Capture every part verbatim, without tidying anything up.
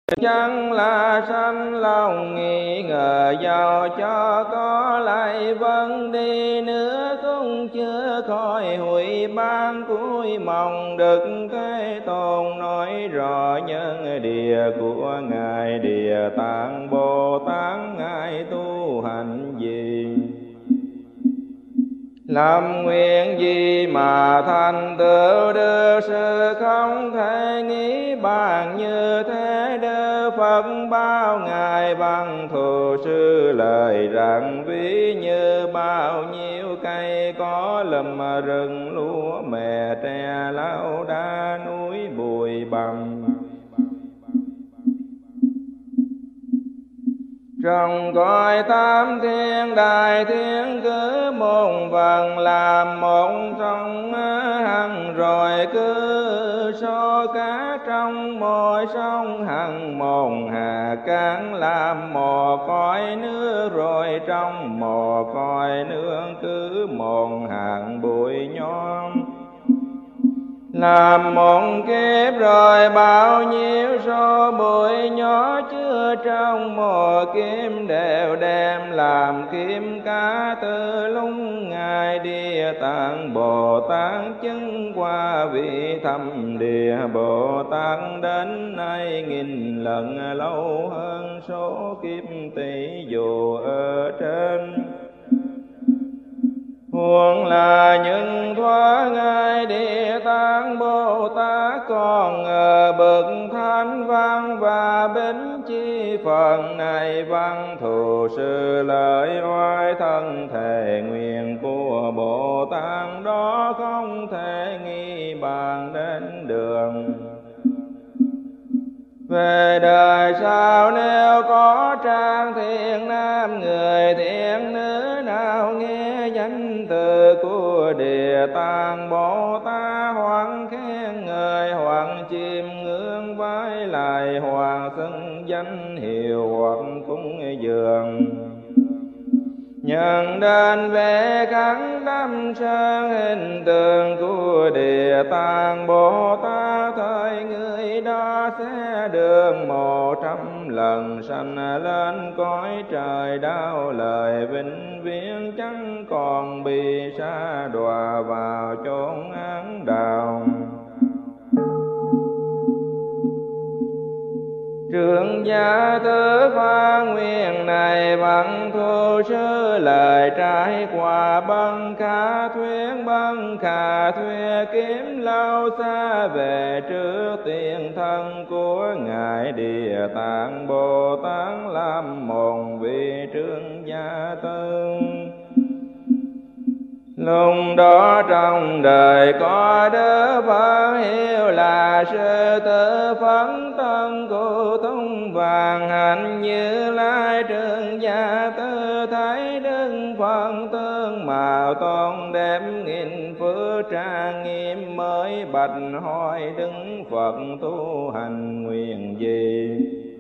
Chẳng là sanh lòng nghi ngờ, giàu cho có lại vẫn đi nữa, cũng chưa khỏi hủy ban cuối mong Đức Thế Tôn nói rõ nhân địa của Ngài Địa Tạng Bồ Tát. Ngài tu hành gì, làm nguyện gì mà thành tựu được sự không thể nghĩ bàn như thế? Đức Phật bao ngài văn thù sư lời rằng, ví như bao nhiêu cây có lùm rừng lúa mè tre lau đá núi bụi bằng, trong cõi tam thiên đại thiên cứ một phần làm một sông hằng, rồi cứ số cá trong mỗi sông hằng một hà cán làm một cõi nước, rồi trong một cõi nước cứ một hạng bụi nhom. Làm một kiếp rồi bao nhiêu số bụi nhỏ chứa trong một kim đều đem làm kim cá. Từ lúc Ngài Địa Tạng Bồ Tát chứng qua vị thâm địa Bồ Tát, đến nay nghìn lần lâu hơn số kiếp tỷ dù ở trên. Huống là những thoa Ngài Địa Tạng Bồ Tát còn ở bậc thánh văn và bính chi phần này văn thù sư lợi oai thân thể nguyện của Bồ Tát đó không thể nghi bàn đến đường. Về đời sau nếu có trang thiện nam người thiện nữ nào nghe danh từ của Địa Tạng Bồ Tát, hoặc khen ngợi hoặc chiêm ngưỡng vái lại, hoặc xưng danh hiệu hoặc cúng dường, nhận đến về khẳng đắm sơn hình tượng của Địa Tạng Bồ Tát, thời người đó sẽ được một trăm lần sanh lên cõi trời đau lời vĩnh viễn, chẳng còn bị sa đọa vào chốn ác đạo. Trưởng gia tứ pha nguyện này văn thù sư lời trải qua băng khả thuyết, băng khả thuyết kiếm lâu xa về trước tiền thân của Ngài Địa Tạng Bồ Tát, làm một vị trưởng gia tư. Lúc đó trong đời có Đức Phật hiệu là sư tử phấn tân cụ tung vàng hạnh Như Lai trưởng gia tư, thấy Đức Phật tương mạo tôn đẹp nghìn phước trang nghiêm, mới bạch hỏi Đức Phật tu hành nguyện gì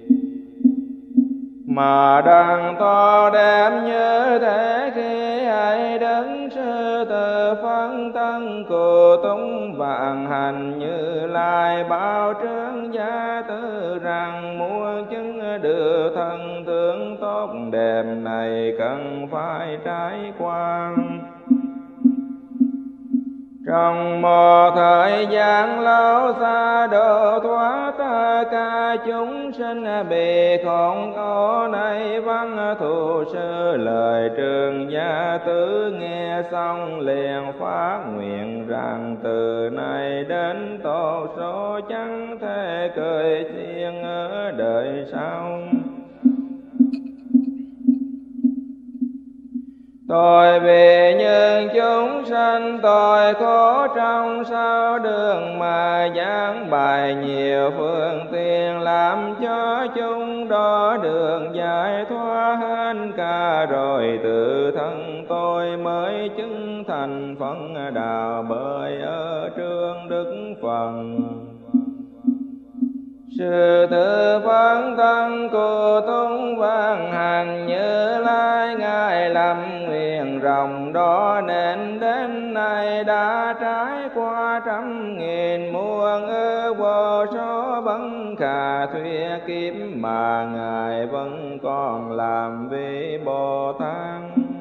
mà đang to đẹp như thế? Khi ấy đứng sư tử phân tân cụ tung vạn hành Như Lai báo trướng gia tư rằng, muốn chứng được thân tướng tốt đẹp này cần phải trải qua. Trong một thời gian lâu xa độ thoát tất cả chúng sinh bị khốn khổ này, văn thù sư lời trường gia tứ nghe xong liền phát nguyện rằng, từ nay đến tổ số chẳng thể cười xiên ở đời sau. Tôi vì những chúng sanh tôi khổ trong sao đường, mà giảng bài nhiều phương tiện làm cho chúng đó đường giải thoát hết cả. Rồi tự thân tôi mới chứng thành phận đạo, bởi ở trước Đức Phật. Sư tử phấn tân cụ tung vạn hành Như Lai, Ngài làm nguyện rộng đó nên đến nay đã trải qua trăm nghìn muôn ức vô số vấn khà thuyết kiếp mà Ngài vẫn còn làm vị Bồ Tát.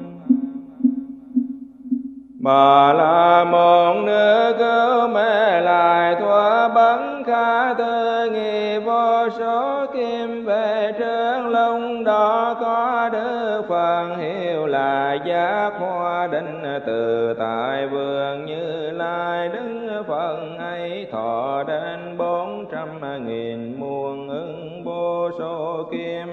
Bà la môn nữ cứu mê lại thoa bấn khả tư nghi vô số kim về trơn lông đó có đức Phật hiệu là giác hoa định từ tại vườn Như Lai. Đức Phật ấy thọ đến bốn trăm nghìn muôn ưng vô số kim.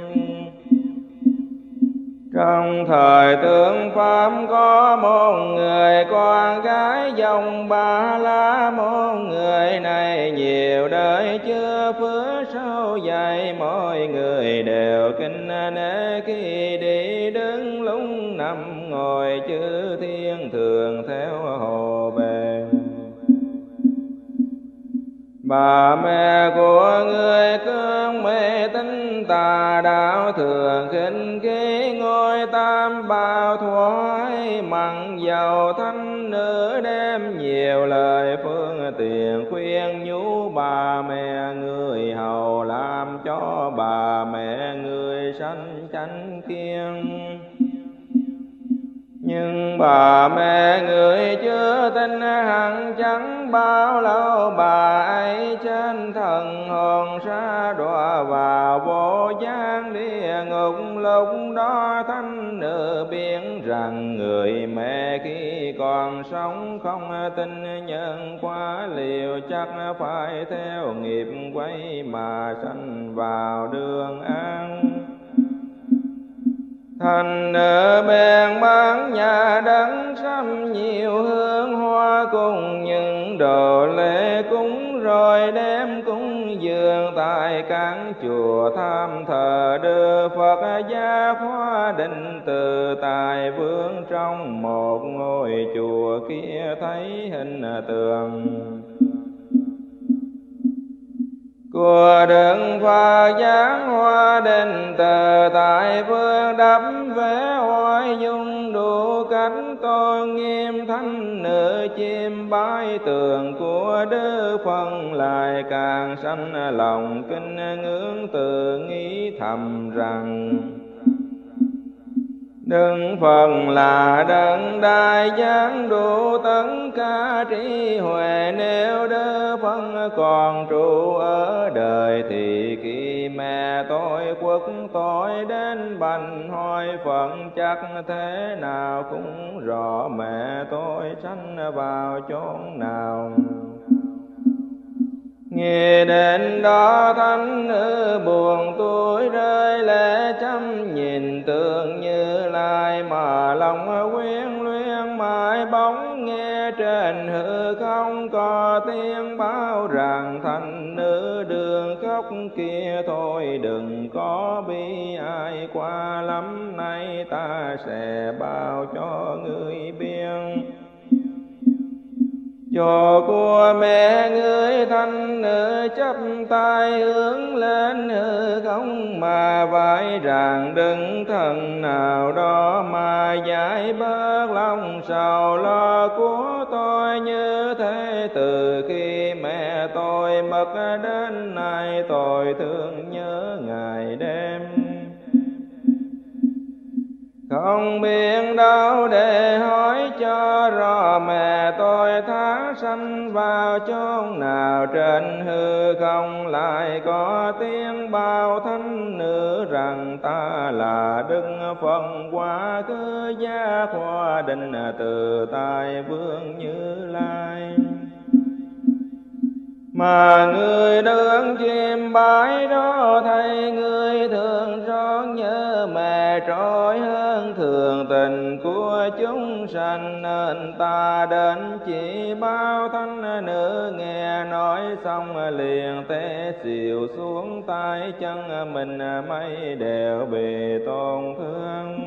Trong thời tướng Pháp có một người con gái dòng Ba La Môn. Người này nhiều đời chưa phước sâu dày, mọi người đều kinh nể khi đi đứng lúc nằm ngồi, chư thiên thường theo hộ bề. Bà mẹ của người cương mê tín tà đạo thường khinh khí ngôi tam bảo thoái, mặn dầu thanh nữ đem nhiều lời phương tiện khuyên nhủ bà mẹ người hầu, làm cho bà mẹ người sanh chánh kiêng. Nhưng bà mẹ người chưa tin hẳn chẳng bao lâu, bà ấy trên thần hồn sa đọa vào vô gian địa ngục. Lúc đó thánh nữ biết rằng người mẹ khi còn sống không tin nhân quả, liều chắc phải theo nghiệp quay mà sanh vào đường ác. Thành nữ bèn bán nhà đất sắm nhiều hương hoa cùng những đồ lễ cúng, rồi đem cúng dường tại các chùa tham thờ đưa Phật Giác Hoa Định từ tại vương. Trong một ngôi chùa kia thấy hình tượng của Đức Phật Giác Hoa Định từ tại vương, đắp vẽ oai dung đủ cách tôn nghiêm. Thánh nữ chiêm bái tượng của Đức Phật, lại càng sanh lòng kính ngưỡng, tự nghĩ thầm rằng Đức Phật là đấng đại giác đủ tất cả trí huệ. Nếu Đức Phật còn trụ ở đời thì khi mẹ tôi quất tội đến bành hỏi Phật, chắc thế nào cũng rõ mẹ tôi sanh vào chốn nào. Nghe đến đó thánh nữ buồn tuổi rơi lệ, chăm nhìn tượng Như Lai mà lòng quyến luyến mãi bóng. Nghe trên hư không có tiếng báo rằng thánh nữ đường khóc kia, thôi đừng có bi ai qua lắm, nay ta sẽ báo cho ngươi biết. Cho của mẹ người thánh nữ chắp tay hướng lên hư không mà vái rằng đừng thần nào đó mà giải bớt lòng sầu lo của tôi. Như thế từ khi mẹ tôi mất đến nay, tôi thương nhớ ngày đêm, không biết đâu để hỏi cho rõ mẹ tôi tháng sanh vào chốn nào. Trên hư không lại có tiếng bao thánh nữ rằng ta là Đức Phật quá khứ Giác Hoa Định từ tại vương Như Lai. Mà người đứng chim bái đó thấy người thường xót nhớ mẹ trôi hơn thường tình của chúng sanh, nên ta đến chỉ bao thánh nữ. Nghe nói xong liền té xìu xuống tay chân mình, mấy đều bị tổn thương.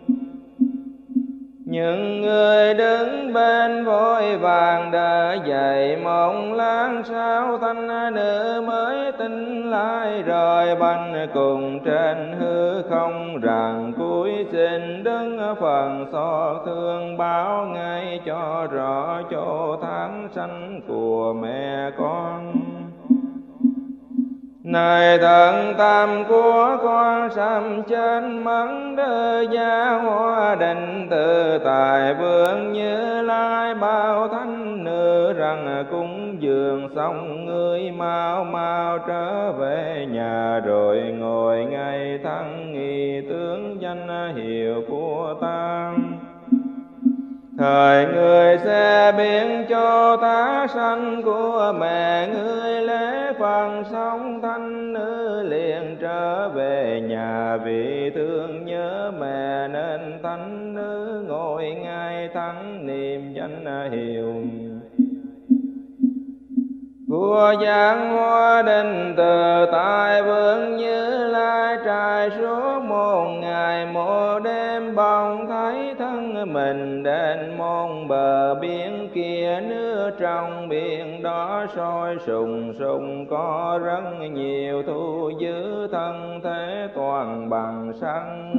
Những người đứng bên vội vàng đỡ dậy một lát sau, thánh nữ mới tỉnh lại rồi banh cùng trên hư không rằng cúi xin Đức Phật xót thương, báo ngay cho rõ chỗ tháng sanh của mẹ con. Này thần tam của con sám trên mắng đơ gia hoa định tự tại vương Như Lai bao thánh nữ rằng cúng dường xong ngươi mau mau trở về nhà rồi ngồi ngay thăng nghi tướng danh hiệu của ta. Thời người sẽ biến cho tá sanh của mẹ ngươi lễ phần sống thánh nữ liền trở về nhà vì thương nhớ mẹ nên thánh nữ ngồi ngay thắng niệm danh hiệu của giảng hoa định từ tại vương Như Lai trải suốt một ngày một đêm bỗng thấy thân mình đến môn bờ biển kia, nước trong biển đó sôi sùng sùng có rất nhiều thu giữ thân thế toàn bằng sắt.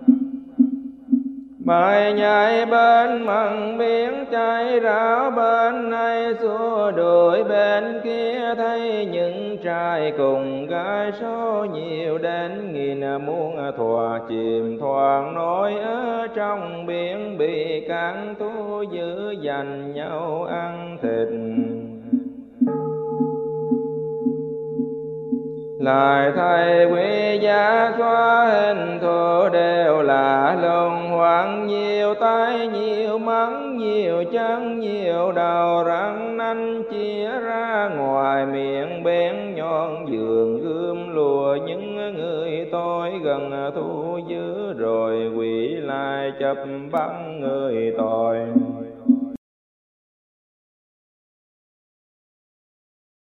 Bài nhảy bên mặn biển chảy rão bên này xua đuổi bên kia, thấy những trai cùng gái số nhiều đến nghìn muôn thòa chìm thoảng nổi ở trong biển bị cạn thu giữ dành nhau ăn thịt. Lại thầy quý giá xóa hình thù đều là luân hoảng, nhiều tay nhiều mắt nhiều chân nhiều đầu răng nanh chia ra ngoài miệng bén nhọn giường gươm lùa những người tôi gần thu giữ rồi quỷ lại chấp bắt người tội.